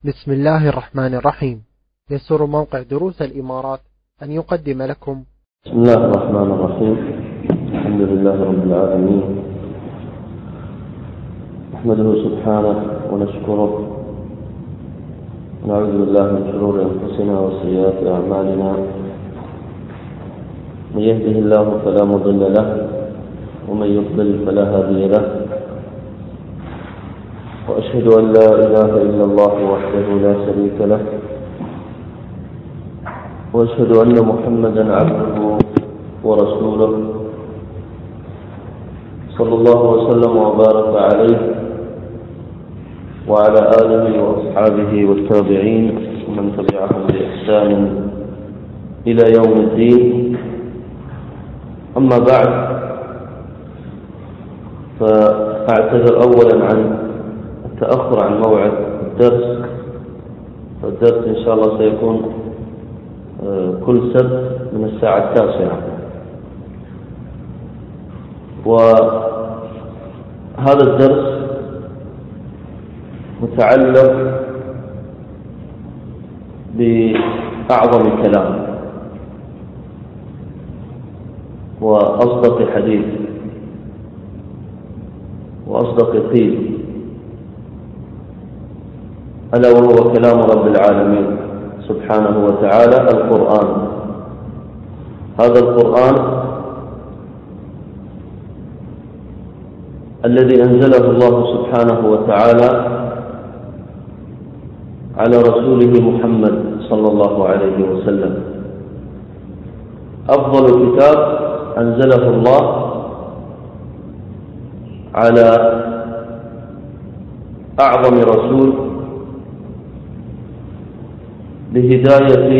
بسم الله الرحمن الرحيم. يسر موقع دروس الإمارات أن يقدم لكم بسم الله الرحمن الرحيم. الحمد لله رب العالمين، نحمده سبحانه ونشكره ونعوذ بالله من شرور أنفسنا وسيئات أعمالنا. من يهده الله فلا مضل له ومن يضلل فلا هادي له، وأشهد أن لا إله إلا الله وحده لا شريك له، وأشهد أن محمدا عبده ورسوله صلى الله وسلم وبارك عليه وعلى آله وأصحابه والتابعين ومن تبعهم بإحسان إلى يوم الدين. أما بعد، فأعتذر أولا عن التأخر عن موعد الدرس. فالدرس إن شاء الله سيكون كل سبت من الساعة 9، وهذا الدرس متعلق بأعظم كلام وأصدق حديث وأصدق قيل، ألا وهو كلام رب العالمين سبحانه وتعالى، القرآن. هذا القرآن الذي أنزله الله سبحانه وتعالى على رسوله محمد صلى الله عليه وسلم، أفضل كتاب أنزله الله على أعظم رسول بهداية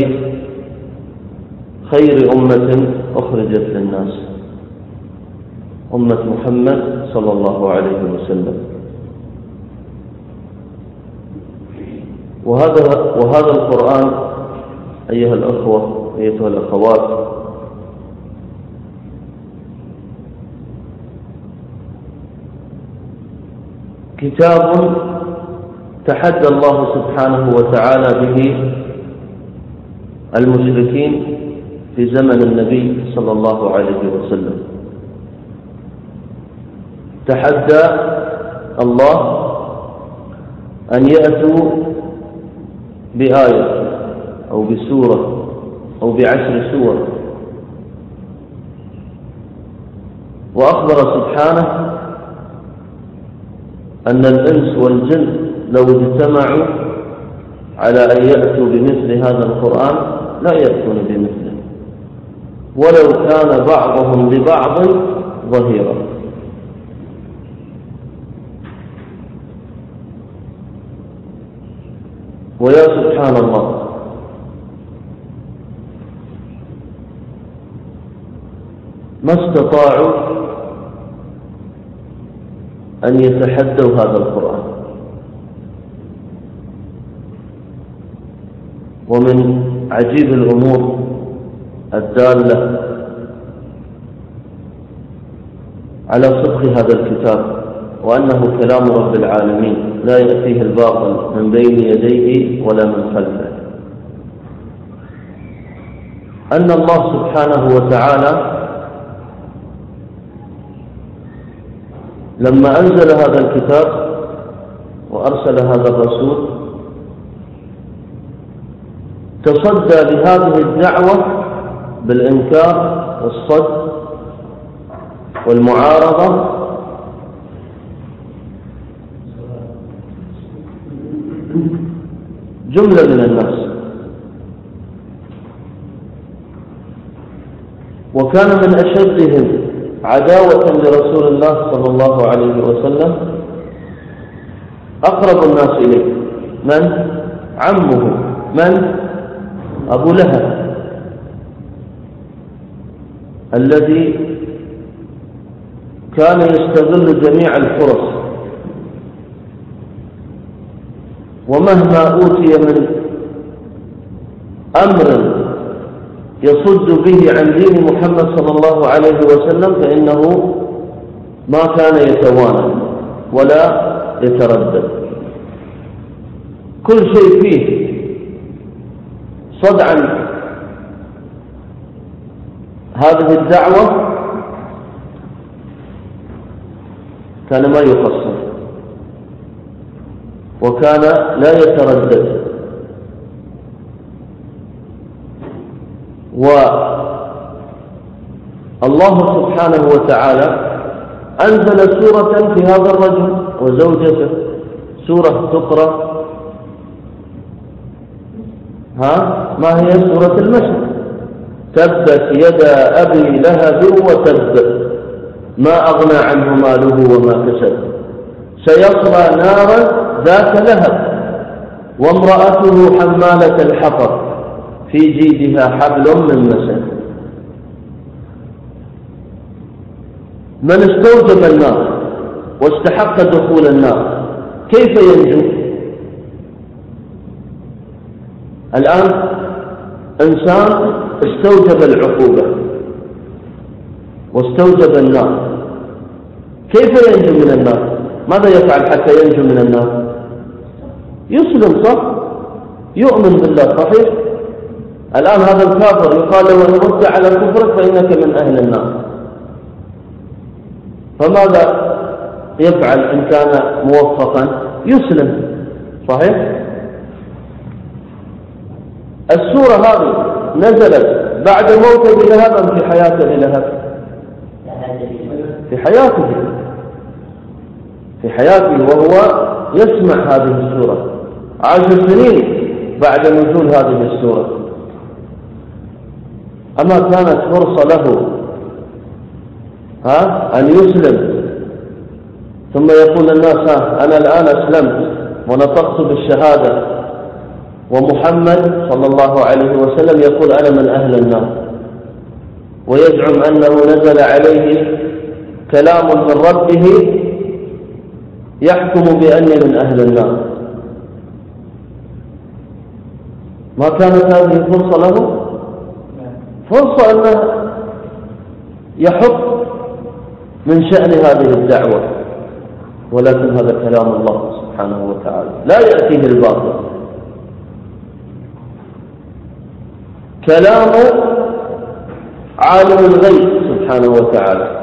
خير أمة أخرجت للناس، أمة محمد صلى الله عليه وسلم. وهذا القرآن أيها الأخوة أيتها الأخوات كتاب تحدى الله سبحانه وتعالى به المشركين في زمن النبي صلى الله عليه وسلم. تحدى الله أن يأتوا بآية أو بسورة أو ب10 سور، وأخبر سبحانه أن الإنس والجن لو اجتمعوا على أن يأتوا بمثل هذا القرآن لا يأتون بمثله، ولو كان بعضهم لبعض ظهيرا. ويا سبحان الله، ما استطاعوا أن يتحدوا هذا القرآن. ومن عجيب الأمور الدالة على صدق هذا الكتاب وأنه كلام رب العالمين لا يأتيه الباطل من بين يديه ولا من خلفه، أن الله سبحانه وتعالى لما أنزل هذا الكتاب وأرسل هذا الرسول تصدى لهذه الدعوة بالإنكار والصد والمعارضة جملة من الناس. وكان من أشدهم عداوة لرسول الله صلى الله عليه وسلم أقرب الناس إليه، من؟ عمه، من؟ أبو لهب، الذي كان يستغل جميع الفرص، ومهما أوتي من أمر يصد به عن دين محمد صلى الله عليه وسلم فإنه ما كان يتوانى ولا يتردد. كل شيء فيه صد عن هذه الدعوة كان ما يقصر، وكان لا يتردد. والله سبحانه وتعالى أنزل سورة في هذا الرجل وزوجته، سورة تقرأ ما هي؟ سورة المسد. تبت يدا أبي لهب وتب ما أغنى عنه ماله وما كسب سيصلى نارا ذات لهب وامرأته حمالة الحطب في جيدها حبل من مسد. من استوجب النار واستحق دخول النار كيف ينجو؟ الآن إنسان استوجب العقوبة واستوجب النار، كيف ينجو من النار؟ ماذا يفعل حتى ينجو من النار؟ يسلم، صح؟ يؤمن بالله، صحيح؟ الآن هذا الكافر يقال له إن مت على كفرك فإنك من أهل النار، فماذا يفعل إن كان موفقا؟ يسلم، صحيح؟ السورة هذه نزلت بعد موت أبي لهب أم في حياة أبي لهب؟ في حياته، في حياته وهو يسمع هذه السورة. 10 سنين بعد نزول هذه السورة. أما كانت فرصة له أن يسلم ثم يقول الناس أنا الآن أسلمت ونطقت بالشهادة، ومحمد صلى الله عليه وسلم يقول أنا من أهل النار، ويزعم أنه نزل عليه كلام من ربه يحكم بأني من أهل النار. ما كانت هذه فرصة له؟ فرصة أنه يحط من شأن هذه الدعوة، ولكن هذا كلام الله سبحانه وتعالى لا يأتيه الباطل. كلام عالم الغيب سبحانه وتعالى،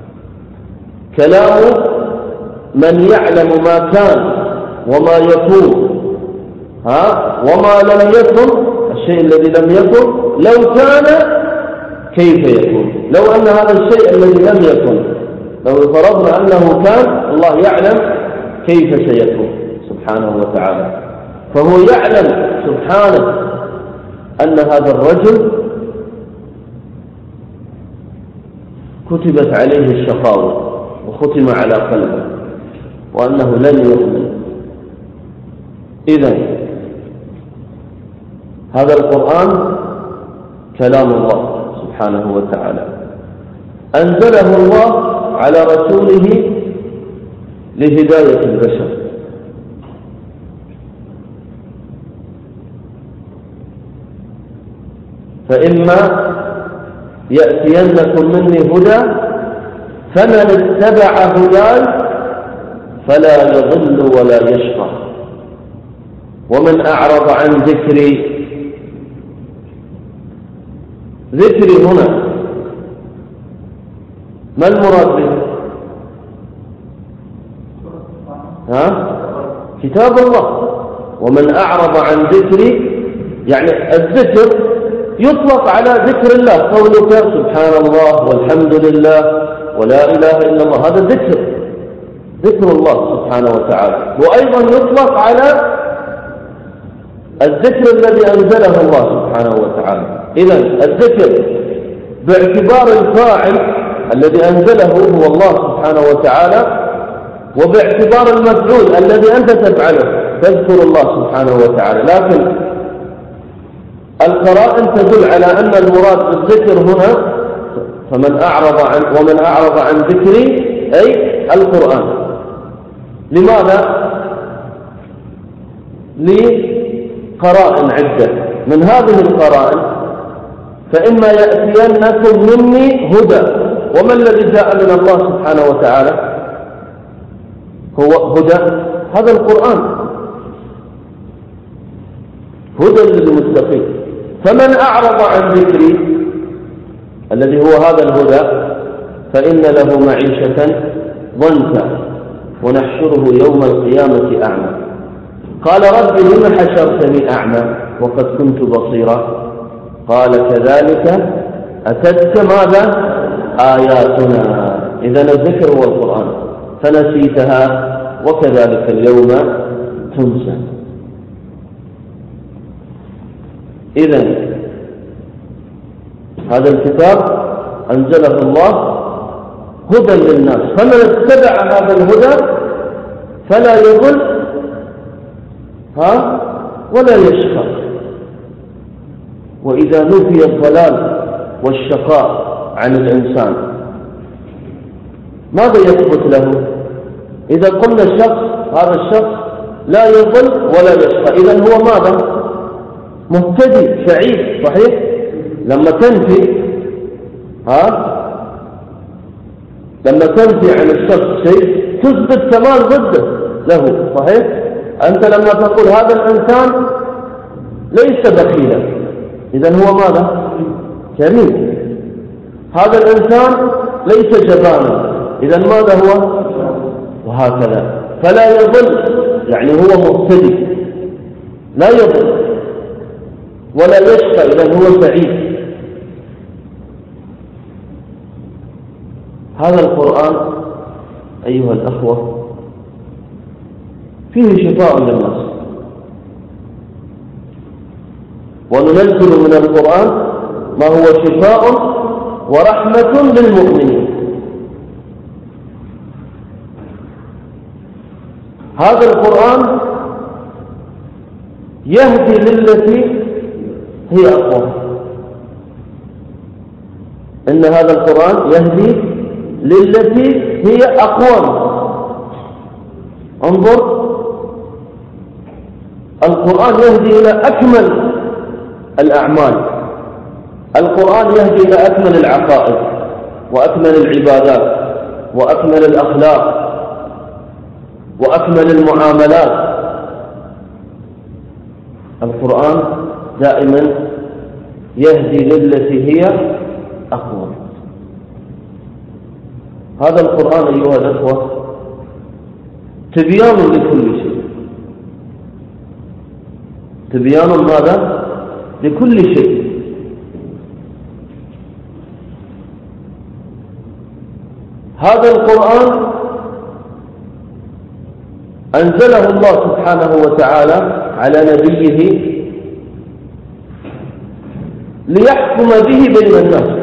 كلام من يعلم ما كان وما يكون وما لم يكن، الشيء الذي لم يكن لو كان كيف يكون. لو أن هذا الشيء الذي لم يكن لو فرضنا أنه كان، الله يعلم كيف سيكون سبحانه وتعالى. فهو يعلم سبحانه أن هذا الرجل كتبت عليه الشقاوة وختم على قلبه وأنه لن يؤمن. إذن هذا القرآن كلام الله سبحانه وتعالى، أنزله الله على رسوله لهداية البشر. فإما يأتينكم مني هدى فمن اتبع هداي فلا يضل ولا يشقى ومن أعرض عن ذكري. ذكري هنا ما المراد به؟ كتاب الله. ومن أعرض عن ذكري يعني الذكر يطلق على ذكر الله، قولك سبحان الله والحمد لله ولا إله إلا الله، هذا ذكر الله سبحانه وتعالى. وأيضا يطلق على الذكر الذي أنزله الله سبحانه وتعالى. إذن الذكر باعتبار الفاعل الذي أنزله هو الله سبحانه وتعالى، وباعتبار المفعول الذي أنت تفعله تذكر الله سبحانه وتعالى. لكن القرائن تدل على أن المراد بالذكر هنا ومن أعرض عن ذكري أي القرآن. لماذا؟ لقرائن عدة. من هذه القرائن فإما يأتينكم مني هدى، وما الذي جاء من الله سبحانه وتعالى؟ هو هدى، هذا القرآن. هدى للمتقين. فمن أعرض عن ذكري الذي هو هذا الهدى فإن له معيشة ضنكا ونحشره يوم القيامة أعمى. قال رب لم حشرتني أعمى وقد كنت بصيرا قال كذلك أتتك ماذا؟ آياتنا. إذن الذكر هو القرآن فنسيتها وكذلك اليوم تنسى. إذن هذا الكتاب أنزله الله هدى للناس، فمن اتبع هذا الهدى فلا يضل ولا يشقى. وإذا نفي الضلال والشقاء عن الإنسان ماذا يثبت له؟ إذا قلنا الشخص هذا الشخص لا يضل ولا يشقى، إذن هو ماذا؟ مهتدي سعيد، صحيح؟ لما تنفي عن الشخص شيء تثبت كمال ضده له، صحيح؟ أنت لما تقول هذا الإنسان ليس بخيلا إذن هو ماذا؟ كريم. هذا الإنسان ليس جبانا إذن ماذا هو؟ وهكذا. فلا يضل يعني هو مهتدي لا يضل ولا يشقى إذن هو سعيد. هذا القرآن أيها الأخوة فيه شفاء للناس، وننزل من القرآن ما هو شفاء ورحمة للمؤمنين. هذا القرآن يهدي للتي هي أقوم. إن هذا القرآن يهدي للتي هي أقوم. انظر، القرآن يهدي إلى أكمل الأعمال، القرآن يهدي إلى أكمل العقائد وأكمل العبادات وأكمل الأخلاق وأكمل المعاملات. القرآن دائما يهدي للتي هي أقوم. هذا القرآن أيها الأخوة تبيان لكل شيء. تبيان ماذا؟ لكل شيء. هذا القرآن أنزله الله سبحانه وتعالى على نبيه ليحكم به بين الناس،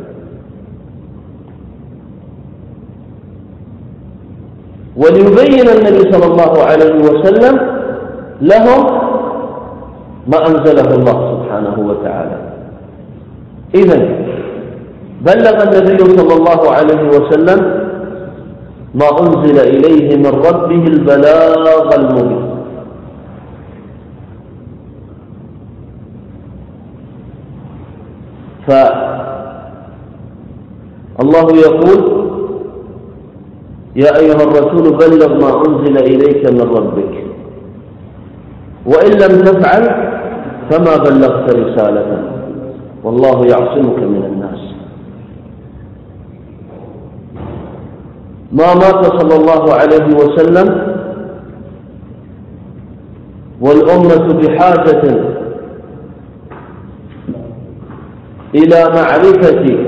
وليبين النبي صلى الله عليه وسلم لهم ما أنزله الله سبحانه وتعالى. إذن بلغ النبي صلى الله عليه وسلم ما أنزل إليه من ربه البلاغ المبين. فالله يقول يا أيها الرسول بلغ ما أنزل إليك من ربك وإن لم تفعل فما بلغت رسالته والله يعصمك من الناس. ما مات صلى الله عليه وسلم والأمة بحاجة إلى معرفة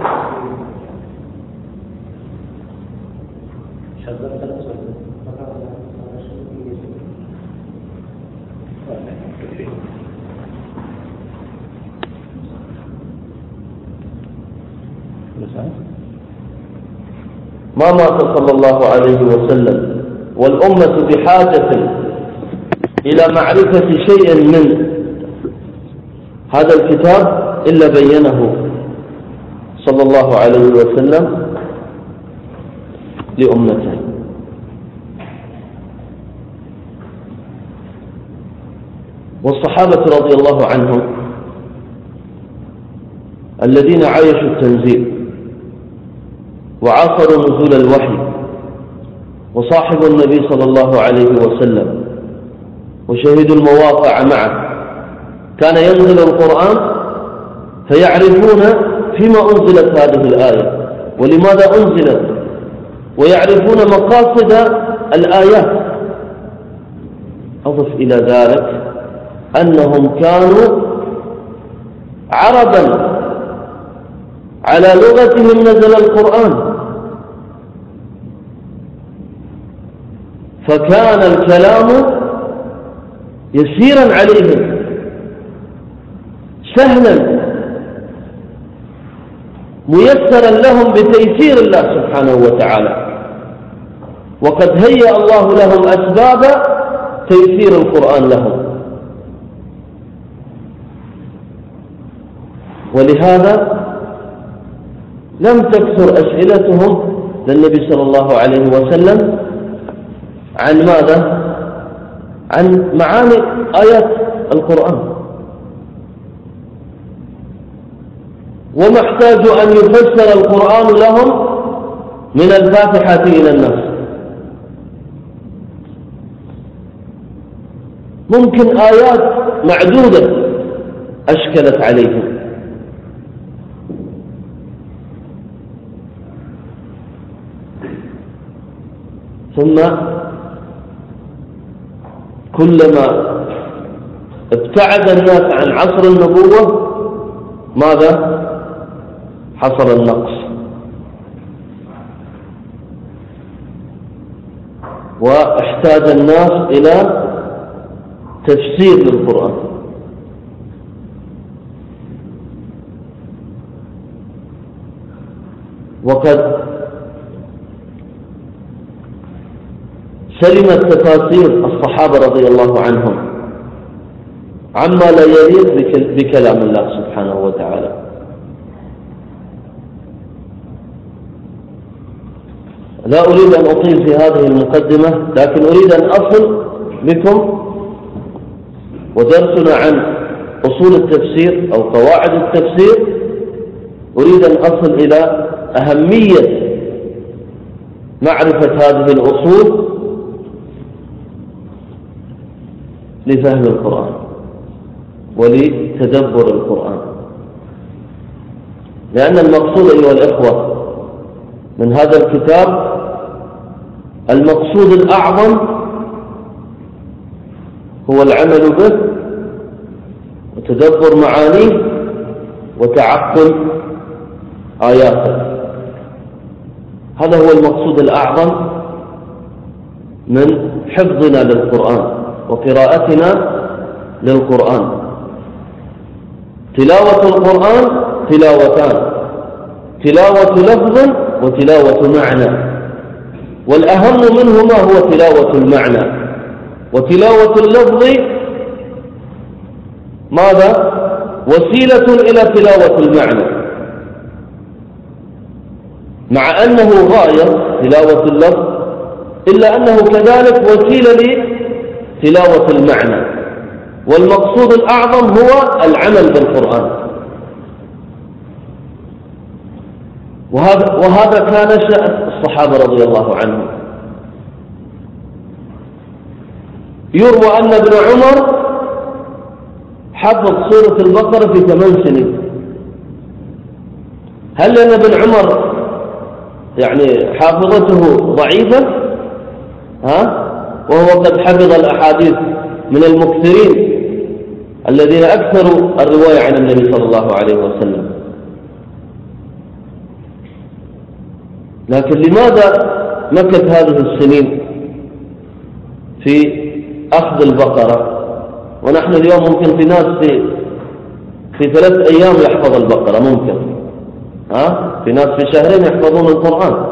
ما مات صلى الله عليه وسلم والأمة بحاجة إلى معرفة شيء من هذا الكتاب إلا بينه صلى الله عليه وسلم لأمته. والصحابة رضي الله عنهم الذين عايشوا التنزيل وعاصروا نزول الوحي وصاحبوا النبي صلى الله عليه وسلم وشهدوا المواقع معه كان ينزل القرآن فيعرفون فيما أنزلت هذه الآية ولماذا أنزلت، ويعرفون مقاصد الآيات. أضف إلى ذلك أنهم كانوا عربا على لغتهم نزل القرآن، فكان الكلام يسيرا عليهم سهلا ميسرا لهم بتيسير الله سبحانه وتعالى، وقد هيأ الله لهم أسباب تيسير القرآن لهم. ولهذا لم تكثر أسئلتهم للنبي صلى الله عليه وسلم عن ماذا؟ عن معاني آيات القرآن، وما احتاجوا أن يفسر القرآن لهم من الفاتحة إلى الناس. ممكن آيات معدودة أشكلت عليهم. ثم كلما ابتعد الناس عن عصر النبوة ماذا؟ حصل النقص، واحتاج الناس إلى تفسير للقرآن. وقد سلمت تفاسير الصحابة رضي الله عنهم عما لا يليق بكلام الله سبحانه وتعالى. لا أريد أن أطيل في هذه المقدمة، لكن أريد أن أصل بكم، ودرسنا عن أصول التفسير أو قواعد التفسير، أريد أن أصل إلى أهمية معرفة هذه الأصول لفهم القرآن ولتدبر القرآن. لأن المقصود أيها الإخوة من هذا الكتاب، المقصود الأعظم هو العمل به وتدبر معانيه وتعقل آياته. هذا هو المقصود الأعظم من حفظنا للقرآن وقراءتنا للقرآن. تلاوة القرآن تلاوتان، تلاوة لفظ وتلاوة معنى، والأهم منهما هو تلاوة المعنى. وتلاوة اللفظ ماذا؟ وسيلة إلى تلاوة المعنى، مع أنه غاية تلاوة اللفظ، إلا أنه كذلك وسيلة لتلاوة المعنى. والمقصود الأعظم هو العمل بالقرآن. وهذا كان شأن الصحابة رضي الله عنهم. يروى أن ابن عمر حفظ سورة البقرة في 8 سنين. هل لأن ابن عمر يعني حافظته ضعيفة؟ وهو قد حفظ الأحاديث من المكثرين الذين أكثروا الرواية عن النبي صلى الله عليه وسلم. لكن لماذا مكث هذه السنين في أخذ البقرة؟ ونحن اليوم ممكن في ناس في 3 أيام يحفظ البقرة، ممكن في ناس في شهرين يحفظون القرآن.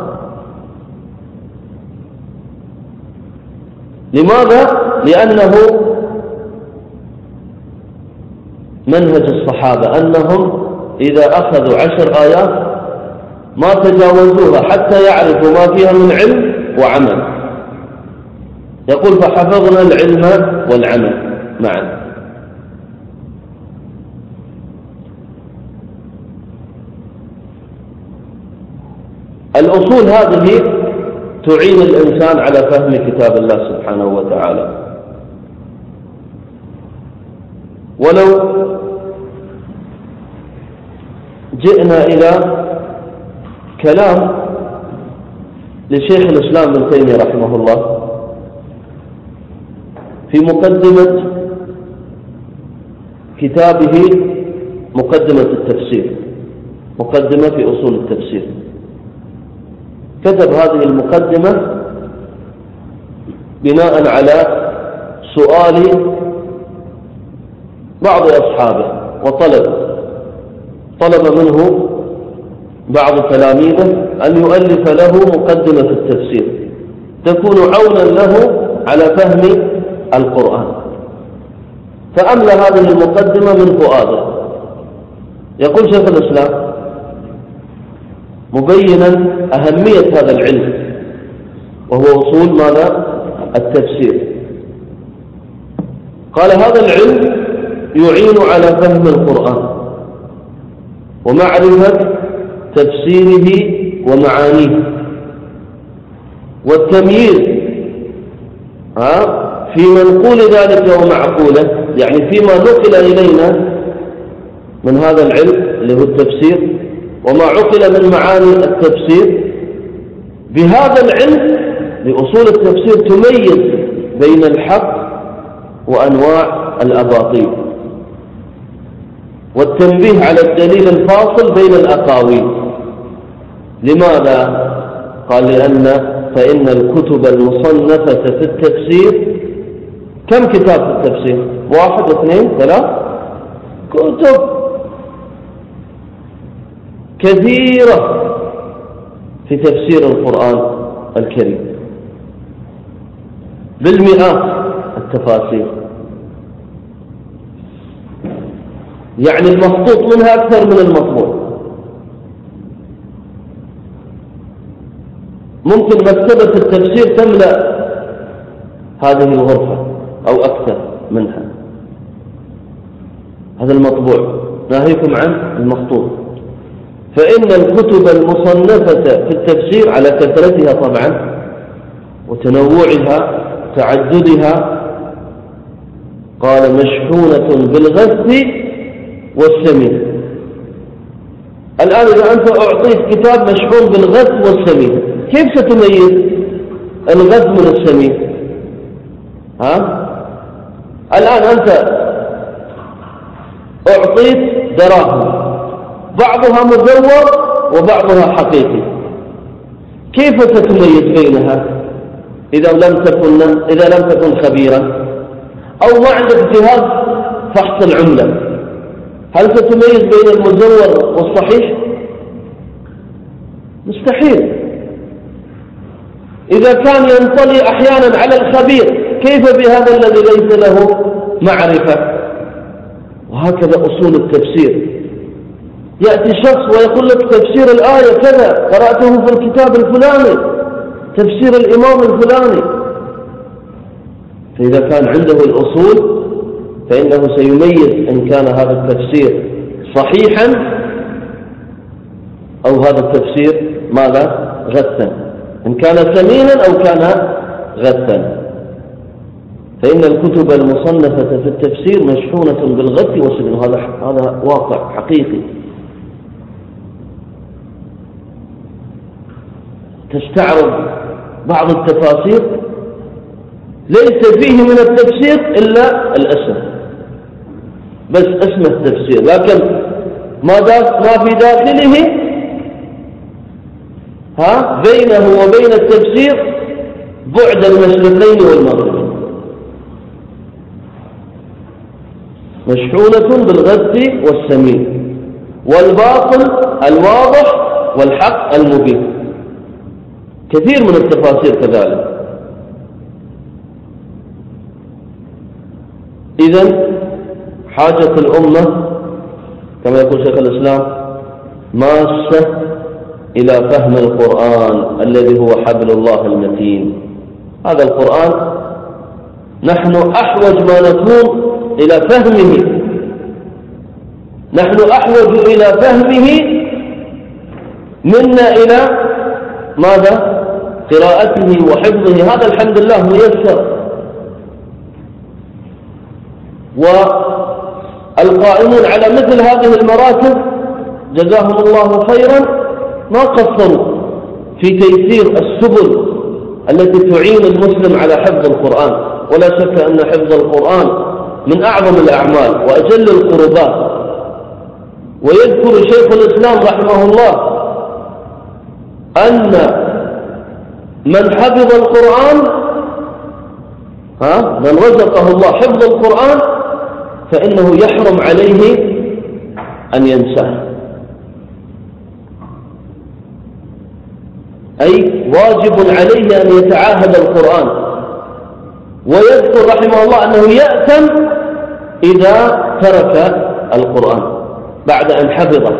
لماذا؟ لأنه منهج الصحابة أنهم إذا أخذوا 10 آيات ما تجاوزوها حتى يعرفوا ما فيها من علم وعمل. يقول فحفظنا العلم والعمل معا. الأصول هذه تعين الإنسان على فهم كتاب الله سبحانه وتعالى. ولو جئنا إلى كلام لشيخ الإسلام ابن تيمية رحمه الله في مقدمة كتابه مقدمة التفسير، مقدمة في أصول التفسير، كتب هذه المقدمة بناء على سؤال بعض أصحابه، طلب منه بعض تلاميذه أن يؤلف له مقدمة التفسير تكون عونا له على فهم القرآن، فأملى هذه المقدمة من فؤاده. يقول شيخ الإسلام مبينا أهمية هذا العلم وهو أصول ماذا؟ التفسير. قال هذا العلم يعين على فهم القرآن ومعرفة تفسيره ومعانيه والتمييز في منقول ذلك ومعقوله، يعني فيما نقل إلينا من هذا العلم اللي هو التفسير وما عقل من معاني التفسير. بهذا العلم لأصول التفسير تميز بين الحق وأنواع الأباطيل، والتنبيه على الدليل الفاصل بين الأقاويل. لماذا؟ قال فإن الكتب المصنفة في التفسير، كم كتاب في التفسير؟ 1 2 3 كتب كثيرة في تفسير القرآن الكريم، بالمئات التفاسير، يعني المخطوط منها أكثر من المطبوع. ممكن مكتبة التفسير تملأ هذه الغرفة أو أكثر منها. هذا المطبوع، ناهيكم عن المخطوط. فإن الكتب المصنفة في التفسير على كثرتها طبعا وتنوعها تعددها، قال مشحونة بالغث والسمين. الآن إذا أنت أعطيت كتاب مشحون بالغث والسمين، كيف ستميز الغث من السمين؟ الآن أنت أعطيت دراهم بعضها مزور وبعضها حقيقي، كيف ستميز بينها إذا لم تكن خبيرا أو ما عندك جهاز فحص العملة؟ هل ستميز بين المزور والصحيح؟ مستحيل. إذا كان ينطلي أحيانا على الخبير، كيف بهذا الذي ليس له معرفة؟ وهكذا أصول التفسير. يأتي شخص ويقول لك تفسير الآية كذا، قرأته في الكتاب الفلاني، تفسير الإمام الفلاني. فإذا كان عنده الأصول فإنه سيميز إن كان هذا التفسير صحيحا أو هذا التفسير ماذا؟ غثا، إن كان سمينا أو كان غثا. فإن الكتب المصنفة في التفسير مشحونة بالغث والسمين، هذا واقع حقيقي. تستعرض بعض التفاسير ليس فيه من التفسير إلا الاسم، بس اسم التفسير، لكن ما في داخله بينه وبين التفسير بعد المشرقين والمغربين. مشحونة بالغث والسمين، والباطل الواضح والحق المبين. كثير من التفاسير كذلك. إذن حاجة الأمة كما يقول شيخ الإسلام ماسة إلى فهم القرآن الذي هو حبل الله المتين. هذا القرآن نحن أحوج ما نكون إلى فهمه، نحن أحوج إلى فهمه منا إلى ماذا؟ قراءته وحفظه. هذا الحمد لله ميسر، القائمون على مثل هذه المراكز جزاهم الله خيرا ما قصروا في تيسير السبل التي تعين المسلم على حفظ القرآن. ولا شك أن حفظ القرآن من أعظم الأعمال وأجل القربات. ويذكر شيخ الإسلام رحمه الله أن من حفظ القرآن من رزقه الله حفظ القرآن فإنه يحرم عليه أن ينساه، أي واجب عليه أن يتعاهد القرآن. ويذكر رحمه الله أنه يأثم إذا ترك القرآن بعد أن حفظه،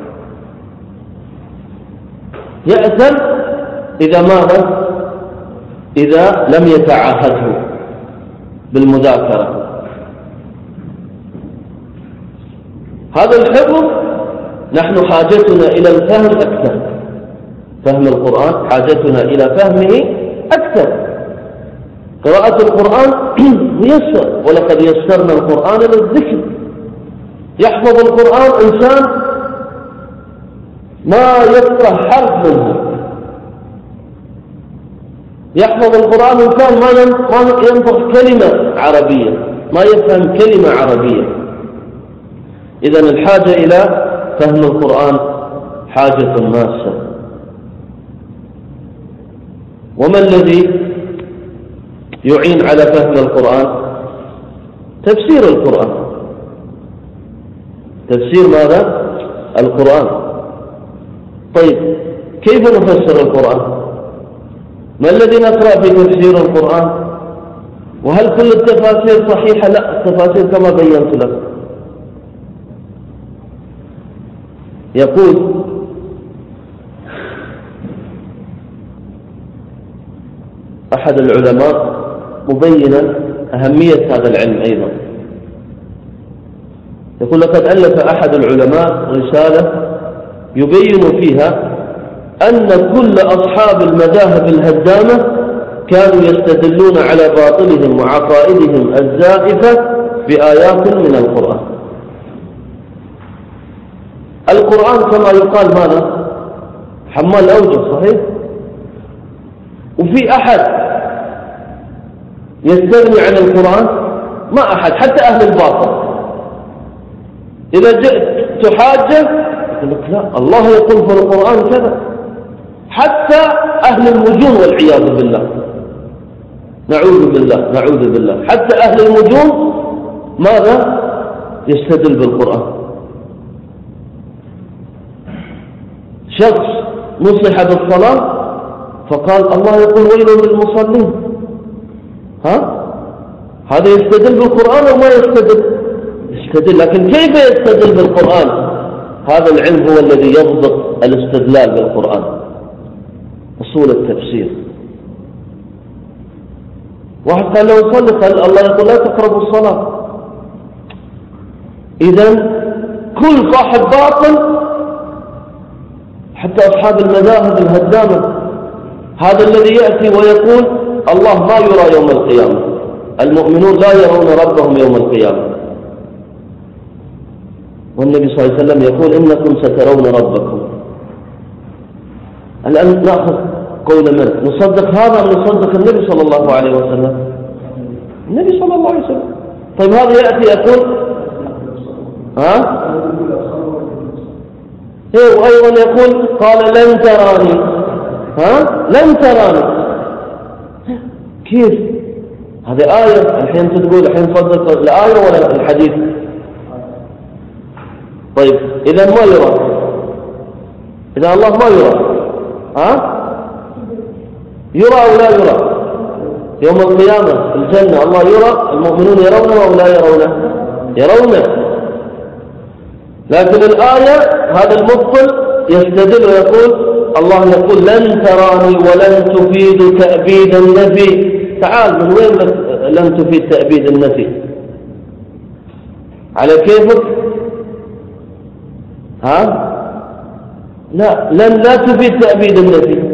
يأثم إذا ماذا؟ إذا لم يتعاهده بالمذاكرة. هذا الحفظ نحن حاجتنا إلى الفهم أكثر، فهم القرآن حاجتنا إلى فهمه أكثر. قراءة القرآن ميسر، ولقد يسرنا القرآن للذكر. يحفظ القرآن إنسان ما يفقه حرف منه، يحفظ القرآن إنسان ما ينطق كلمة عربية، ما يفهم كلمة عربية. إذن الحاجة إلى فهم القرآن حاجة ماسة. وما الذي يعين على فهم القرآن؟ تفسير القرآن. تفسير ماذا؟ القرآن. طيب كيف نفسر القرآن؟ ما الذي نقرأ في تفسير القرآن؟ وهل كل التفاسير صحيحة؟ لا، التفاسير كما بينت لك. يقول أحد العلماء مبينا أهمية هذا العلم أيضا، يقول لقد ألف أحد العلماء رسالة يبين فيها أن كل أصحاب المذاهب الهدامة كانوا يستدلون على باطلهم وعقائدهم الزائفة بآيات من القرآن. القرآن كما يقال ماذا؟ حمال أوجه، صحيح؟ وفي أحد يستغني عن القرآن؟ ما أحد، حتى أهل الباطل. إذا جئت تحاجه يقول لك لا، الله يقول في القرآن كذا. حتى أهل المجون والعياذ بالله، نعوذ بالله نعوذ بالله، حتى أهل المجون ماذا؟ يستدل بالقرآن. شخص نصح بالصلاة فقال الله يقول ويل للمصلين، هذا يستدل بالقرآن أو ما يستدل؟ يستدل. لكن كيف يستدل بالقرآن؟ هذا العلم هو الذي يضبط الاستدلال بالقرآن، أصول التفسير. واحد قال له صلي، قال الله يقول لا تقربوا الصلاة. إذن كل صاحب باطل، حتى أصحاب المذاهب الهدامة، هذا الذي يأتي ويقول الله ما يرى يوم القيامة، المؤمنون لا يرون ربهم يوم القيامة، والنبي صلى الله عليه وسلم يقول إنكم سترون ربكم. الآن نأخذ قول من؟ نصدق هذا أم نصدق النبي صلى الله عليه وسلم؟ النبي صلى الله عليه وسلم. طيب هذا يأتي يقول وأيضا يقول قال لن تراني، لن تراني. كيف؟ هذه آية، الحين تقول الحين تصدق الآية ولا الحديث؟ طيب إذا ما يرى، إذا الله ما يرى، يرى أو لا يرى؟ يوم القيامة الجنة الله يرى، المؤمنون يرونه أو لا يرونه؟ يرونه. لكن الآية هذا المبطل يستدل ويقول الله يقول لن تراني ولن تفيد تأبيد النفي. تعال، من وين لن تفيد تأبيد النفي؟ على كيفك؟ لا، لن لا تفيد تأبيد النفي.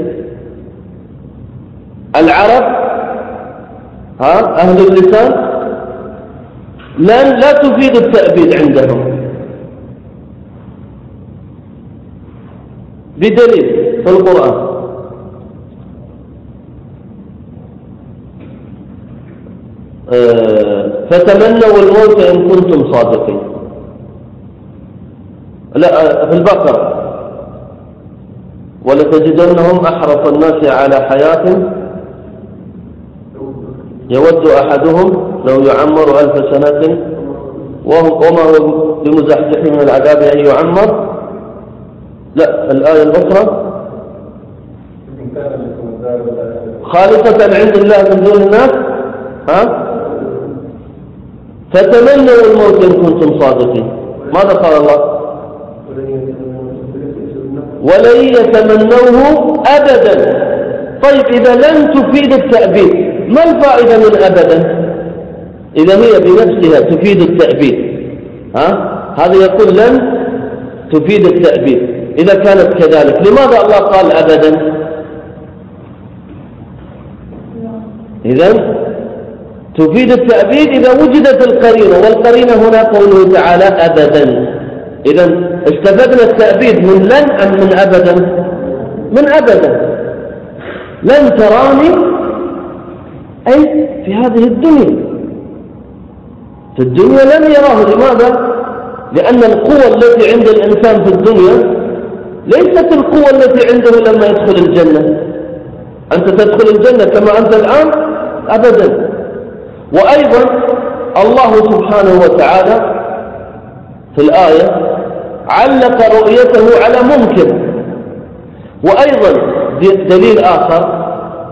العرب أهل اللسان لن لا تفيد التأبيد عندهم بدليل في القرآن. فتمنوا الموت إن كنتم صادقين. لا، في البقرة ولتجدنهم أحرص الناس على حياة يود أحدهم لو يعمر 1000 سنة وما هو بمزحزحه من العذاب أن يعمر. لا، الآية الأخرى خالصة عند الله من دون الناس. فتمنوا الموت إن كنتم صادقين. ماذا قال الله؟ ولن يتمنوه أبدا. طيب إذا لن تفيد التأبيد ما الفائدة من أبدا إذا هي بنفسها تفيد التأبيد؟ هذا يقول لن تفيد التأبيد. إذا كانت كذلك لماذا الله قال أبدا؟ إذن تفيد التأبيد إذا وجدت القرينة، والقرينة هنا قوله تعالى أبدا. إذن استفدنا التأبيد من لن أم من أبدا؟ من أبدا. لن تراني أي في هذه الدنيا. في الدنيا لن يراه. لماذا؟ لأن القوة التي عند الإنسان في الدنيا ليست القوة التي عنده لما يدخل الجنة. أنت تدخل الجنة كما أنت الآن؟ أبدا. وأيضا الله سبحانه وتعالى في الآية علق رؤيته على ممكن. وأيضا دليل آخر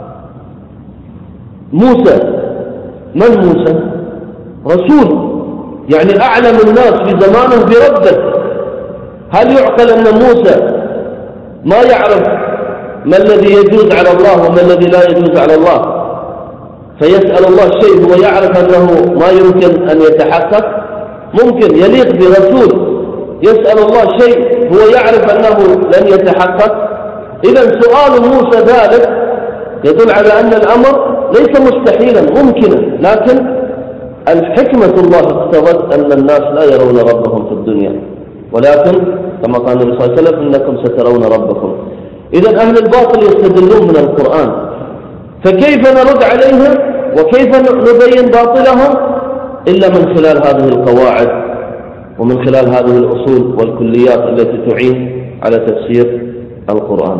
موسى. من موسى؟ رسول، يعني أعلم الناس في زمانه بربه. هل يعقل أن موسى ما يعرف ما الذي يجوز على الله وما الذي لا يجوز على الله، فيسأل الله شيء هو يعرف أنه ما يمكن أن يتحقق؟ ممكن يليق برسول يسأل الله شيء هو يعرف أنه لن يتحقق؟ إذن سؤال موسى ذلك يدل على أن الأمر ليس مستحيلا، ممكنا، لكن الحكمة الله اقتضت أن الناس لا يرون ربهم في الدنيا، ولكن كما قال النبي صلى الله عليه وسلم إنكم سترون ربكم. إذن أهل الباطل يستدلون من القرآن، فكيف نرد عليهم وكيف نبين باطلهم إلا من خلال هذه القواعد ومن خلال هذه الأصول والكليات التي تعين على تفسير القرآن.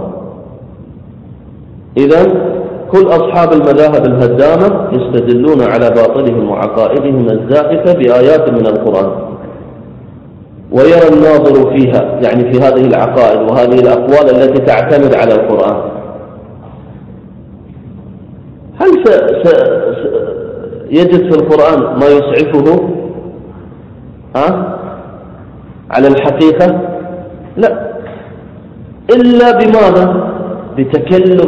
إذن كل أصحاب المذاهب الهدامة يستدلون على باطلهم وعقائدهم الزائفة بآيات من القرآن، ويرى الناظر فيها يعني في هذه العقائد وهذه الأقوال التي تعتمد على القرآن هل يجد في القرآن ما يسعفه على الحقيقة؟ لا، إلا بماذا؟ بتكلف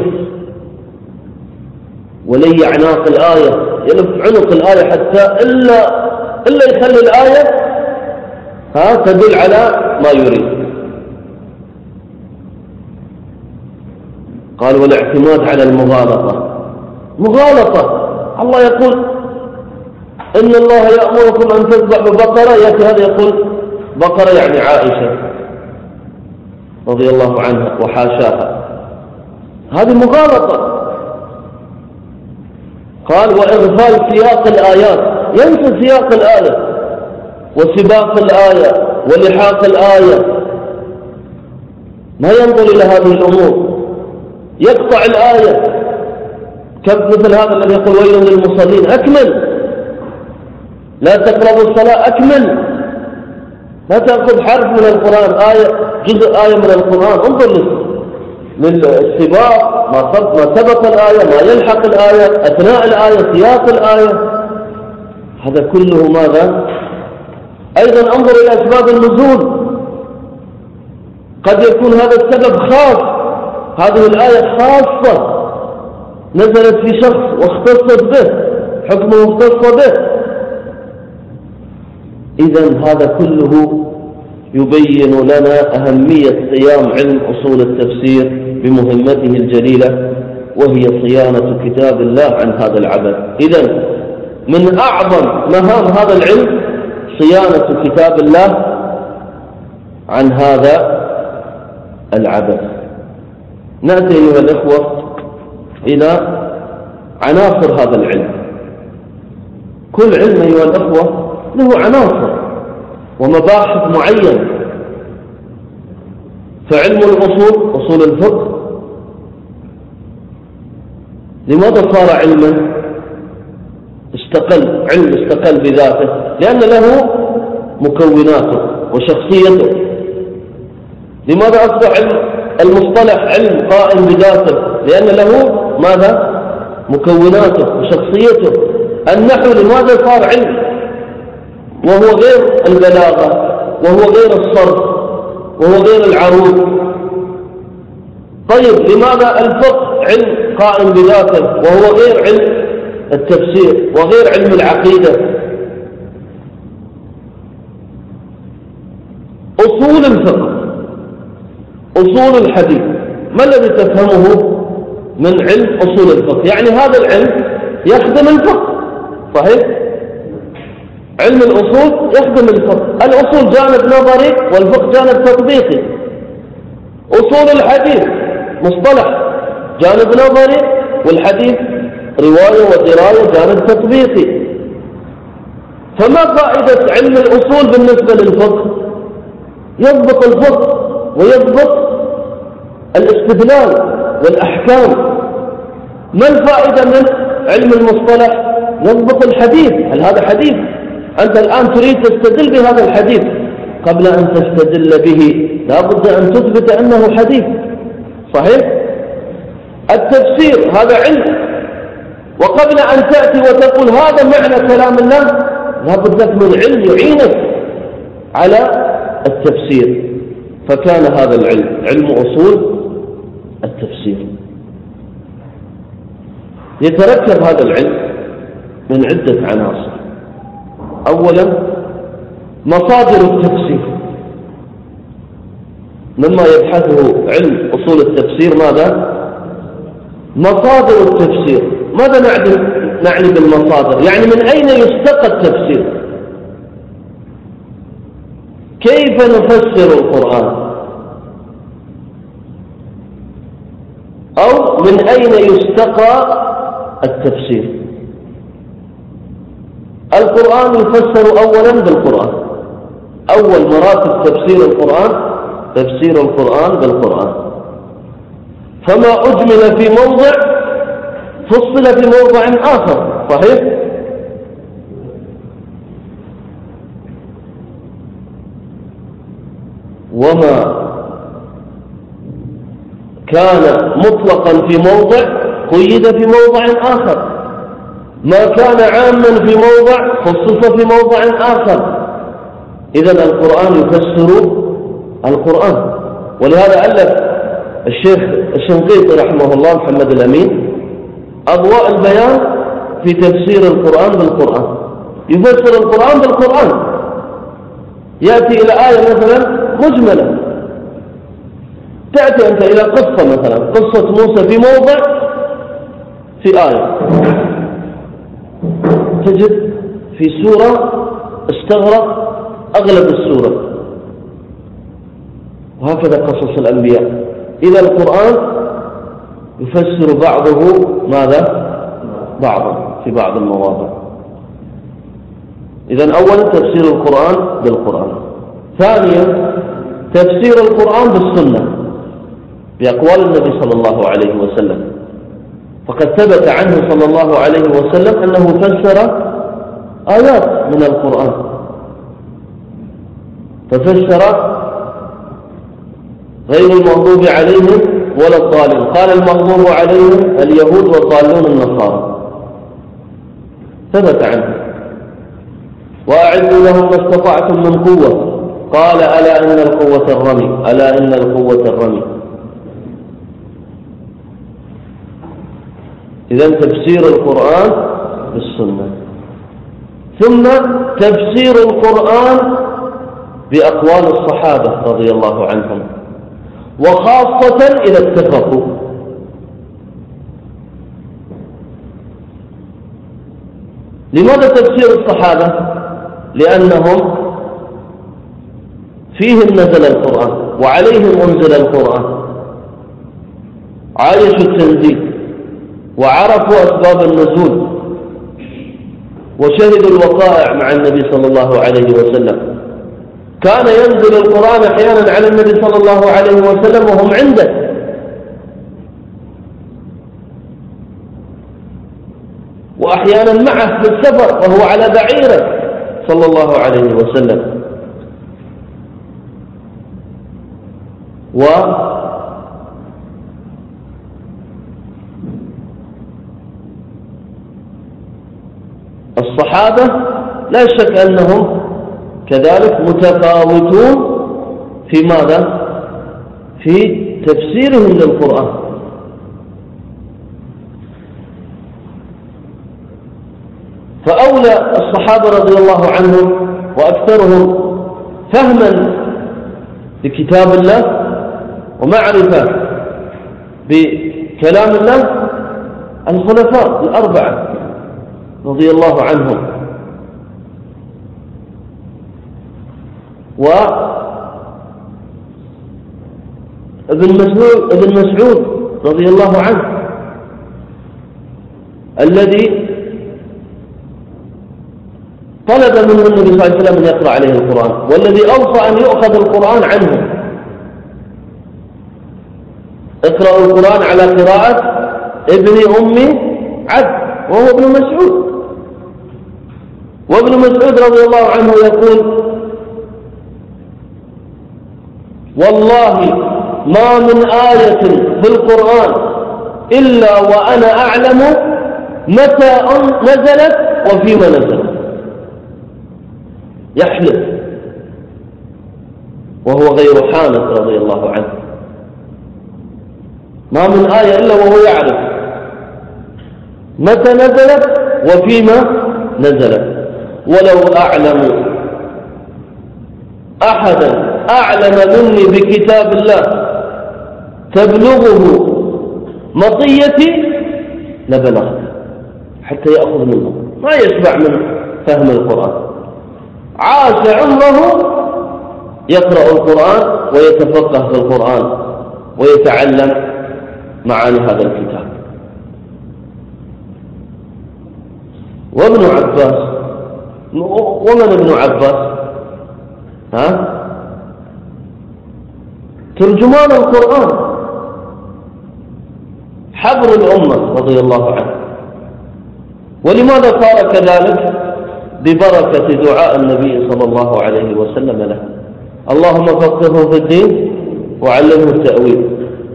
ولي أعناق الآية، يلف عنق الآية حتى إلا يخلي الآية تدل على ما يريد. قال والاعتماد على المغالطة. مغالطة. الله يقول إن الله يأمركم أن تذبحوا بقرة، يأتي هذا يقول بقرة يعني عائشة رضي الله عنها وحاشاها، هذه مغالطة. قال وإغفال سياق الآيات، ينسى سياق الآية وسباق الآية ولحاق الآية، ما ينظر إلى هذه الأمور، يقطع الآية مثل هذا الذي يقول ويل للمصلين، أكمل. لا تقربوا الصلاة، أكمل. لا تأخذ حرف من القرآن، جزء آية من القرآن، انظر للسباق، ما سبق الآية، ما يلحق الآية، أثناء الآية، سياق الآية، هذا كله ماذا؟ أيضا انظر إلى أسباب النزول، قد يكون هذا السبب خاص، هذه الآية خاصة نزلت في شخص واختصت به، حكمه اختص به. إذن هذا كله يبين لنا أهمية قيام علم أصول التفسير بمهمته الجليلة، وهي صيانة كتاب الله عن هذا العبث. إذن من أعظم مهام هذا العلم صيانة كتاب الله عن هذا العبث. نأتي أيها الإخوة إلى عناصر هذا العلم. كل علم أيها الإخوة له عناصر ومباحث معينة. فعلم الأصول، أصول الفقه، لماذا صار علما استقل بذاته؟ لأن له مكوناته وشخصيته. لماذا أصبح المصطلح علم قائم بذاته؟ لأن له ماذا؟ مكوناته وشخصيته. النحو لماذا صار علم وهو غير البلاغة وهو غير الصرف وهو غير العروض؟ طيب لماذا الفقه علم قائم بذاته وهو غير علم التفسير وغير علم العقيدة؟ أصول الفقه، أصول الحديث، ما الذي تفهمه من علم أصول الفقه؟ يعني هذا العلم يخدم الفقه، صحيح؟ علم الأصول يخدم الفقه. الأصول جانب نظري والفقه جانب تطبيقي. أصول الحديث مصطلح جانب نظري، والحديث رواية ودراية جانب تطبيقي. فما فائدة علم الأصول بالنسبة للفقه؟ يضبط الفقه ويضبط الاستدلال والأحكام. ما الفائدة من علم المصطلح؟ يضبط الحديث. هل هذا حديث؟ أنت الآن تريد تستدل بهذا الحديث، قبل أن تستدل به لا بد أن تثبت أنه حديث، صحيح؟ التفسير هذا علم، وقبل أن تأتي وتقول هذا معنى كلام الله لا بد لك من علم يعينك على التفسير. فكان هذا العلم علم أصول التفسير. يتركب هذا العلم من عدة عناصر. أولا مصادر التفسير. مما يبحثه علم أصول التفسير ماذا؟ مصادر التفسير. ماذا نعني بالمصادر؟ يعني من أين يستقى التفسير؟ كيف نفسر القرآن؟ أو من أين يستقى التفسير؟ القرآن يفسر أولا بالقرآن. أول مراتب تفسير القرآن تفسير القرآن بالقرآن. فما أجمل في موضع فصل في موضع آخر، صحيح؟ وما كان مطلقا في موضع قيد في موضع آخر. ما كان عاما في موضع خصص في موضع آخر. إذن القرآن يفسر القرآن. ولهذا ألف الشيخ الشنقيطي رحمه الله محمد الأمين أضواء البيان في تفسير القرآن بالقرآن. يفسر القرآن بالقرآن. يأتي إلى آية مثلا مجملة، تأتي أنت إلى قصة مثلا قصة موسى في موضع في آية، تجد في سورة استغرق أغلب السورة، وهكذا قصص الأنبياء. إذا القرآن يفسر بعضه ماذا؟ بعضا في بعض المواضع. إذن أولا تفسير القرآن بالقرآن. ثانيا تفسير القرآن بالسنة بأقوال النبي صلى الله عليه وسلم. فقد ثبت عنه صلى الله عليه وسلم أنه فسر آيات من القرآن، ففسر غير المغضوب عليهم ولا الضالين، قال المغضوب عليهم اليهود والضالون النصارى، ثبت عنه. وأعدوا لهم ما استطعتم من قوة، قال ألا إن القوة الرمي، ألا إن القوة الرمي. إذن تفسير القرآن بالسنة. ثم تفسير القرآن بأقوال الصحابة رضي الله عنهم، وخاصة إذا اتفقوا. لماذا تفسير الصحابة؟ لأنهم فيهم نزل القرآن وعليهم أنزل القرآن، عايشوا التنزيل وعرفوا أسباب النزول وشهدوا الوقائع مع النبي صلى الله عليه وسلم. كان ينزل القرآن أحيانا على النبي صلى الله عليه وسلم وهم عنده، وأحيانا معه في السفر وهو على بعيره صلى الله عليه وسلم. والصحابة لا شك أنهم كذلك متفاوتون في ماذا؟ في تفسيرهم للقرآن. فأولى الصحابة رضي الله عنهم وأكثرهم فهما لكتاب الله ومعرفة بكلام الله الخلفاء الأربعة رضي الله عنهم. ابن مسعود رضي الله عنه الذي طلب منه النبي صلى الله عليه وسلم أن يقرأ عليه القرآن، والذي أوصى أن يؤخذ القرآن عنه. اقرأوا القرآن على قراءة ابن أم عبد وهو ابن مسعود. وابن مسعود رضي الله عنه يقول: والله ما من آية في القرآن إلا وأنا أعلم متى نزلت وفيما نزلت. يحلف وهو غير حانث رضي الله عنه، ما من آية إلا وهو يعرف متى نزلت وفيما نزلت. ولو أعلم أحدا أعلم مني بكتاب الله تبلغه مطيتي لبلغت، حتى يأخذ منه، ما يشبع من فهم القرآن. عاش عمره يقرأ القرآن ويتفقه في القرآن ويتعلم معاني هذا الكتاب. وابن عباس، ومن ابن عباس؟ ترجمان القرآن، حبر الأمة رضي الله عنه. ولماذا صار كذلك؟ ببركة دعاء النبي صلى الله عليه وسلم له: اللهم فقهه في الدين وعلمه التأويل.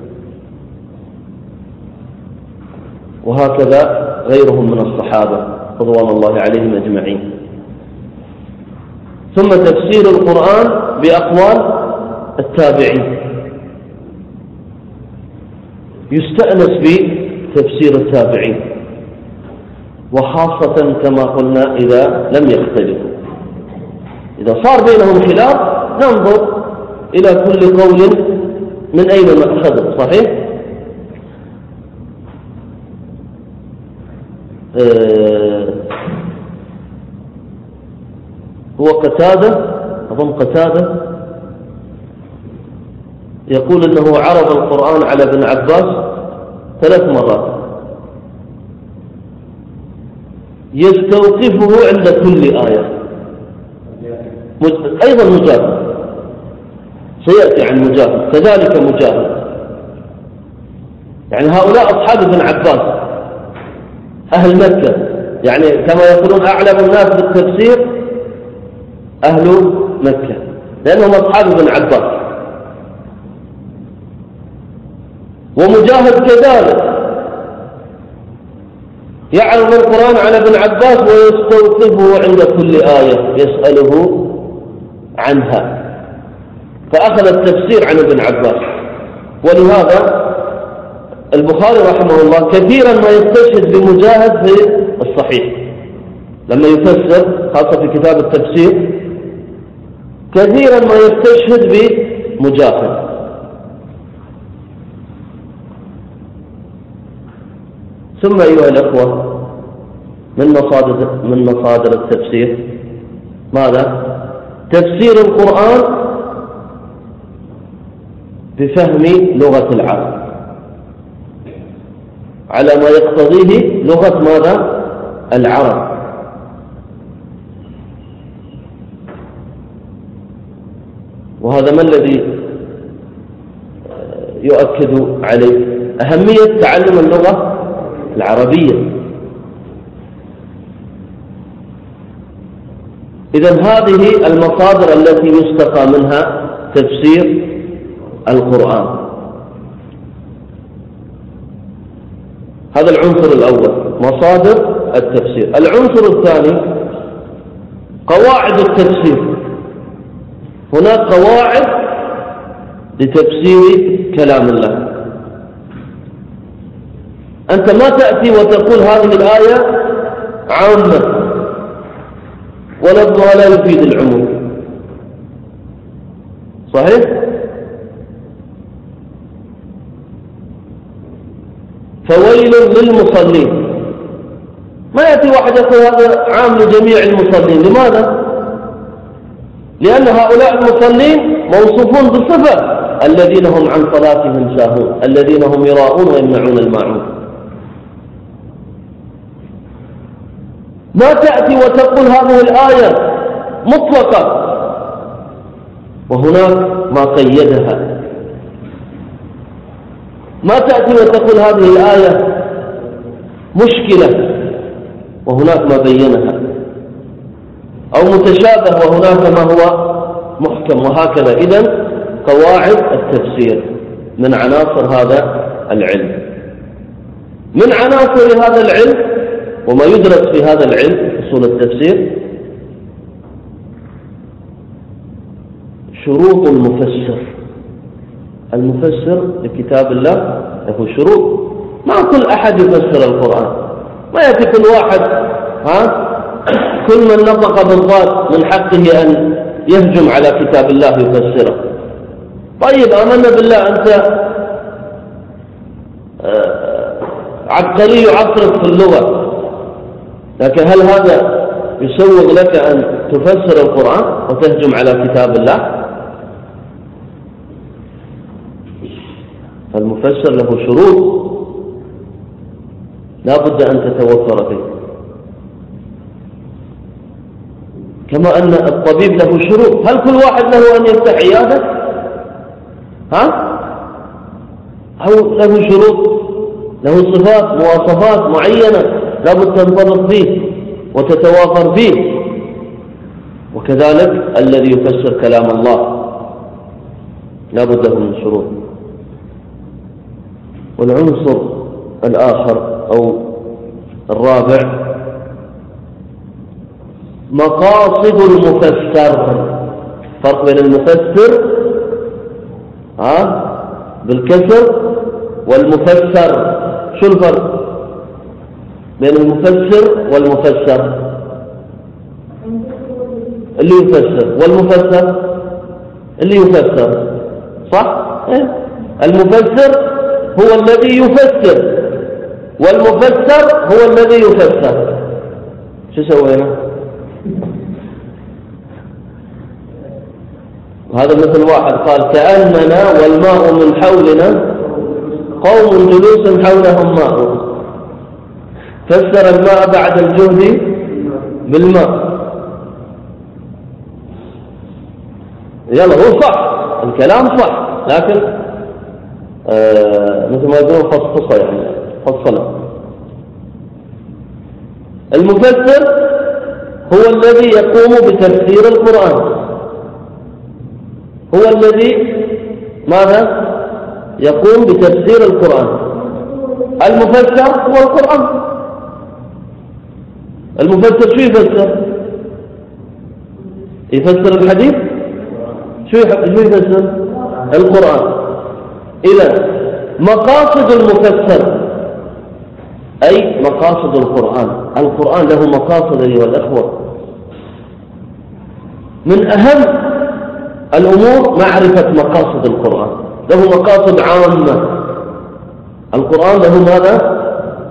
وهكذا غيرهم من الصحابة رضوان الله عليهم أجمعين. ثم تفسير القرآن بأقوال التابعين، يستأنس بتفسير التابعين، وخاصة كما قلنا إذا لم يختلفوا. إذا صار بينهم خلاف ننظر إلى كل قول من أين مأخذه، صحيح؟ هو قتادة، أظن قتادة يقول أنه عرض القرآن على ابن عباس 3 مرات، يستوقفه عند كل آية. أيضا مجاهد، سيأتي عن مجاهد، كذلك مجاهد. يعني هؤلاء أصحاب ابن عباس أهل مكة، يعني كما يقولون أعلم الناس بالتفسير أهل مكة، لأنهم أصحاب ابن عباس. ومجاهد كذلك يعرض القرآن على ابن عباس ويستوقفه عند كل آية يسأله عنها، فأخذ التفسير عن ابن عباس. ولهذا البخاري رحمه الله كثيرا ما يستشهد بمجاهد في الصحيح لما يفسر، خاصة في كتاب التفسير كثيرا ما يستشهد بمجاهد. ثم أيها الأخوة، من مصادر التفسير ماذا؟ تفسير القرآن بفهم لغة العرب على ما يقتضيه لغة ماذا؟ العرب. وهذا ما الذي يؤكد عليه أهمية تعلم اللغة العربية. إذن هذه المصادر التي يستقى منها تفسير القرآن. هذا العنصر الأول، مصادر التفسير. العنصر الثاني قواعد التفسير. هناك قواعد لتفسير كلام الله. أنت ما تأتي وتقول هذه الآية عامة ولفظها لا يفيد العموم، صحيح؟ فويل للمصلين، ما يأتي واحد يقول هذا عام لجميع المصلين. لماذا؟ لأن هؤلاء المصلين موصوفون بصفة الذين هم عن صلاتهم ساهون، الذين هم يراءون ويمنعون الماعون. ما تأتي وتقول هذه الآية مطلقة وهناك ما قيدها. ما تأتي وتقول هذه الآية مشكلة وهناك ما بينها، أو متشابه وهناك ما هو محكم، وهكذا. إذن قواعد التفسير من عناصر هذا العلم. من عناصر هذا العلم وما يدرس في هذا العلم أصول التفسير شروط المفسر. المفسر لكتاب الله له شروط. ما كل أحد يفسر القرآن، ما يأتي كل واحد كل من نطق بالضاد من حقه أن يهجم على كتاب الله يفسره. طيب آمنا بالله، أنت عبقري عصرك في اللغة، لكن هل هذا يسوغ لك أن تفسر القرآن وتهجم على كتاب الله؟ فالمفسر له شروط لا بد أن تتوفر فيه، كما أن الطبيب له شروط. هل كل واحد له أن يفتح عيادة؟ أو له شروط، له صفات مواصفات معينة لا بد تنضبط فيه وتتوافر فيه. وكذلك الذي يفسر كلام الله لا بد له من شروط. والعنصر الآخر أو الرابع مقاصد المفسر. فرق بين المفسر بالكسر والمفسر. شو الفرق بين المفسر والمفسر؟ اللي يفسر والمفسر اللي يفسر، صح؟ المفسر هو الذي يفسر والمفسر هو الذي يفسر. شو سوينا؟ وهذا مثل واحد قال كأننا والماء من حولنا قوم جلوس حولهم ماء، فسر الماء بعد الجهد بالماء. يلا هو صح، الكلام صح، لكن مثل ما يقولون فصفصة، يعني فصلة. المفسر هو الذي يقوم بتفسير القرآن، هو الذي ماذا؟ يقوم بتفسير القرآن. المفسر هو القرآن. المفسر شو يفسر؟ يفسر الحديث. شو يفسر؟ القرآن. إذا مقاصد المفسر أي مقاصد القرآن. القرآن له مقاصد أيها الأخوة. من أهم الأمور معرفة مقاصد القرآن. له مقاصد عامة. القرآن له ماذا؟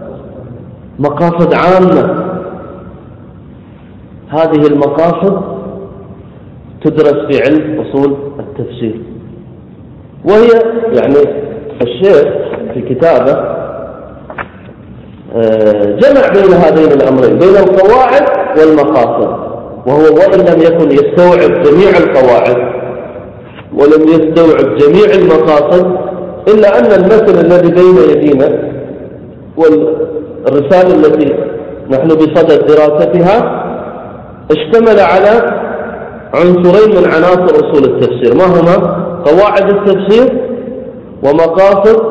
مقاصد عامة. هذه المقاصد تدرس في علم أصول التفسير. وهي يعني الشيخ في كتابه جمع بين هذين الأمرين، بين القواعد والمقاصد، وهو وإن لم يكن يستوعب جميع القواعد ولم يستوعب جميع المقاصد، إلا أن المثل الذي بين يدينا والرسالة التي نحن بصدد دراستها اشتمل على عنصرين من عناصر أصول التفسير، ما هما؟ قواعد التفسير ومقاصد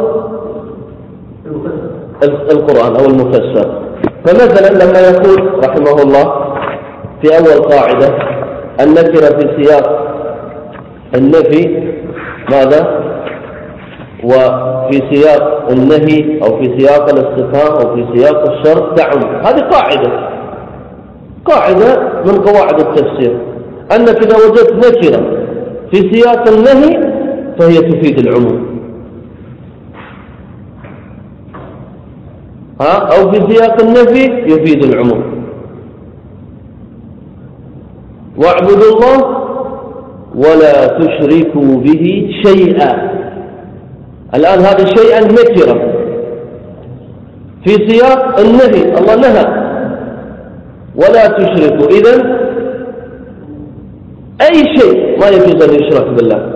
القرآن أو المفسر. فمثلا لما يقول رحمه الله في أول قاعدة النكرة في سياق النفي ماذا؟ وفي سياق النهي أو في سياق الاستفهام أو في سياق الشرط تعم. هذه قاعدة من قواعد التفسير، أنك إذا وجدت نكرة في سياق النهي فهي تفيد العموم، أو في سياق النفي يفيد العموم. واعبدوا الله ولا تشركوا به شيئا. الآن هذا شيئا نكرة في سياق النهي، الله نهى ولا تشركوا، إذن أي شيء ما يجوز أن يشرك بالله،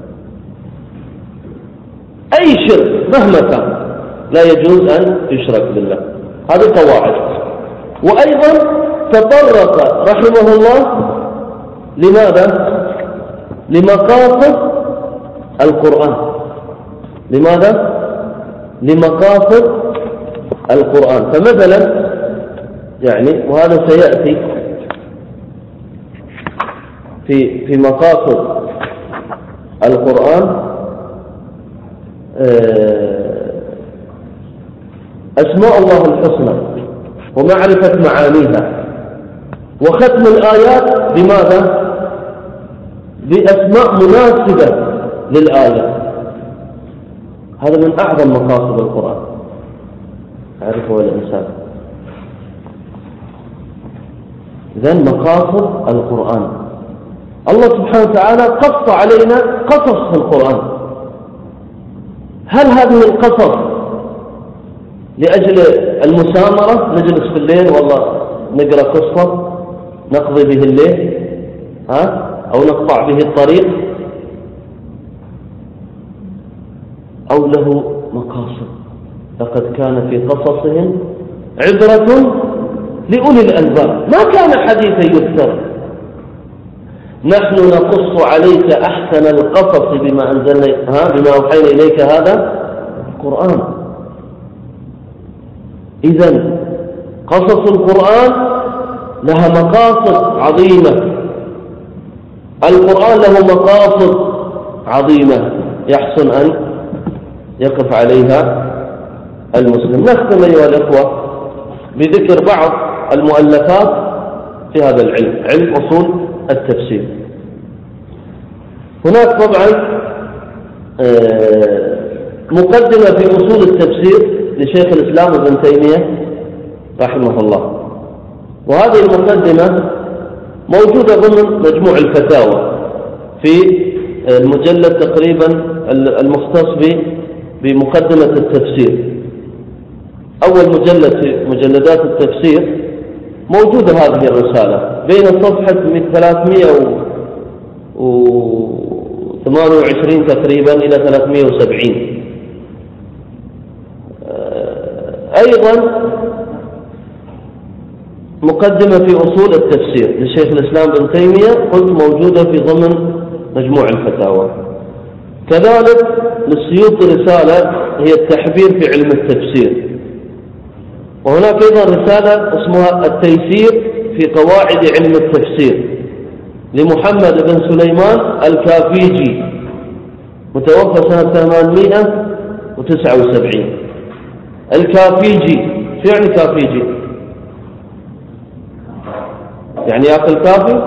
أي شرك مهما كان لا يجوز أن يشرك بالله. هذه قواعد. وأيضا تطرق رحمه الله لماذا؟ لمقاصد القرآن. لماذا؟ لمقاصد القرآن. فمثلا يعني وهذا سيأتي في مقاصد القرآن أسماء الله الحسنى ومعرفة معانيها، وختم الآيات بماذا؟ بأسماء مناسبة للآية. هذا من أعظم مقاصد القرآن، يعرفه الإنسان. إذن مقاصد القرآن، الله سبحانه وتعالى قص علينا قصص في القرآن. هل هذه القصص لأجل المسامرة، نجلس في الليل والله نقرأ قصة نقضي به الليل أو نقطع به الطريق، أو له مقاصد؟ لقد كان في قصصهم عبرة لأولي الألباب ما كان حديثا يفتر. نحن نقص عليك أحسن القصص بما أوحينا إليك هذا القرآن. إذن قصص القرآن لها مقاصد عظيمة، القرآن له مقاصد عظيمة يحسن أن يقف عليها المسلم. نختم أيها الأخوة بذكر بعض المؤلفات في هذا العلم، علم أصول التفسير. هناك طبعا مقدمة في أصول التفسير لشيخ الإسلام ابن تيمية رحمه الله، وهذه المقدمة موجودة ضمن مجموع الفتاوى في المجلد تقريبا المختص بمقدمة التفسير. أول مجلد في مجلدات التفسير موجودة هذه الرسالة بين صفحة 328 تقريبا إلى 370. أيضا مقدمة في أصول التفسير للشيخ الإسلام ابن تيمية قلت موجودة في ضمن مجموع الفتاوى. كذلك للسيوطي رسالة هي التحبير في علم التفسير. وهناك أيضا رسالة اسمها التيسير في قواعد علم التفسير لمحمد بن سليمان الكافيجي متوفى سنة 879. الكافيجي شو يعني كافيجي؟ يعني يأكل كافي؟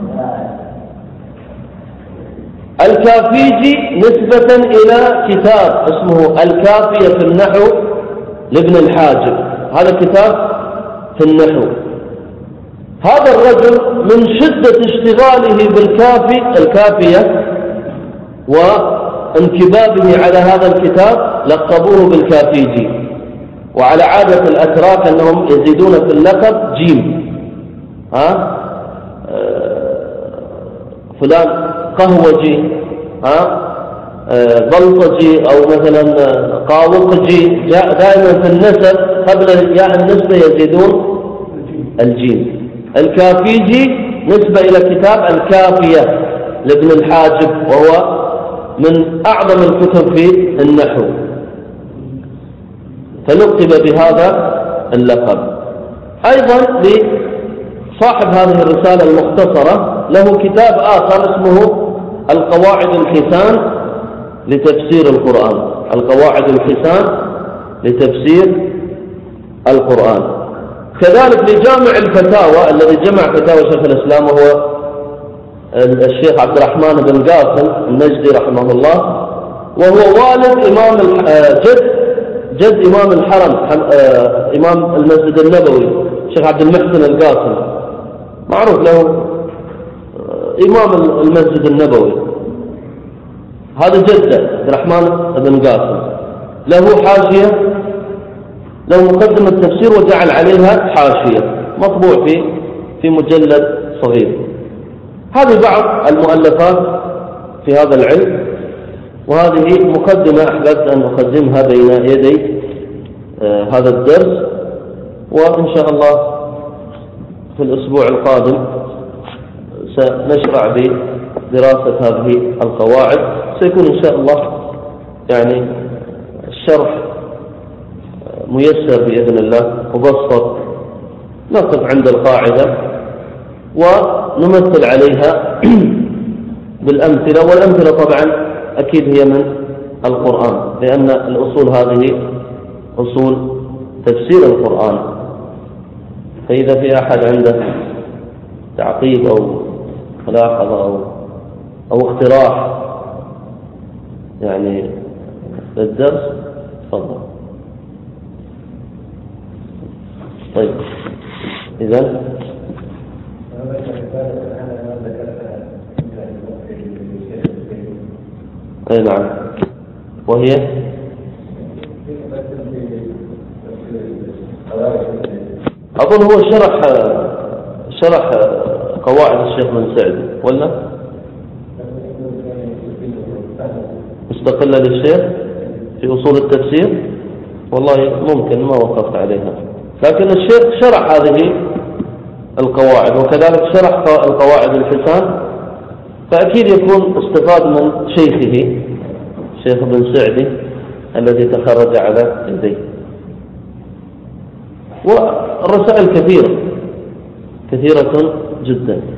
الكافيجي نسبة إلى كتاب اسمه الكافية في النحو لابن الحاجب، هذا كتاب في النحو. هذا الرجل من شدة اشتغاله الكافية وانكبابه على هذا الكتاب لقبوه بالكافيجي. وعلى عادة الأتراك أنهم يزيدون في اللقب جيم، فلان قهوجي، بلطجي، أو مثلا قاوقجي. دائما في النسب قبل ياء النسبة يزيدون الجيم. الكافيجي نسبة إلى كتاب الكافية لابن الحاجب، وهو من أعظم الكتب في النحو، فلقب بهذا اللقب. أيضا لصاحب هذه الرسالة المختصرة له كتاب آخر اسمه القواعد الحسان لتفسير القرآن. القواعد الحسان لتفسير القرآن. كذلك لجامع الفتاوى الذي جمع فتاوى شيخ الإسلام، وهو الشيخ عبد الرحمن بن قاسم النجدي رحمه الله، وهو والد جد إمام الحرم، إمام المسجد النبوي الشيخ عبد المحسن القاسم، معروف له إمام المسجد النبوي. هذا جده عبد الرحمن بن قاسم، له حاشية، له مقدمة تفسير وجعل عليها حاشية، مطبوع في مجلد صغير. هذه بعض المؤلفات في هذا العلم، وهذه مقدمة أحببت أن أقدمها بين يدي هذا الدرس. وإن شاء الله في الأسبوع القادم سنشرع بدراسة هذه القواعد. سيكون إن شاء الله يعني الشرح ميسر بإذن الله مبسط، نقف عند القاعدة ونمثل عليها بالأمثلة، والأمثلة طبعا أكيد هي من القرآن، لأن الأصول هذه أصول تفسير القرآن. فإذا في أحد عنده تعقيب أو ملاحظة أو اقتراح يعني للدرس تفضل. طيب إذن أي نعم، وهي أظن هو شرح قواعد الشيخ بن سعدي، ولا مستقلة للشيخ في أصول التفسير؟ والله ممكن، ما وقفت عليها، لكن الشيخ شرح هذه القواعد، وكذلك شرح القواعد الحسان، فأكيد يكون استفاد من شيخه الشيخ بن سعدي الذي تخرج على يديه. والرسائل كثيرة جدا.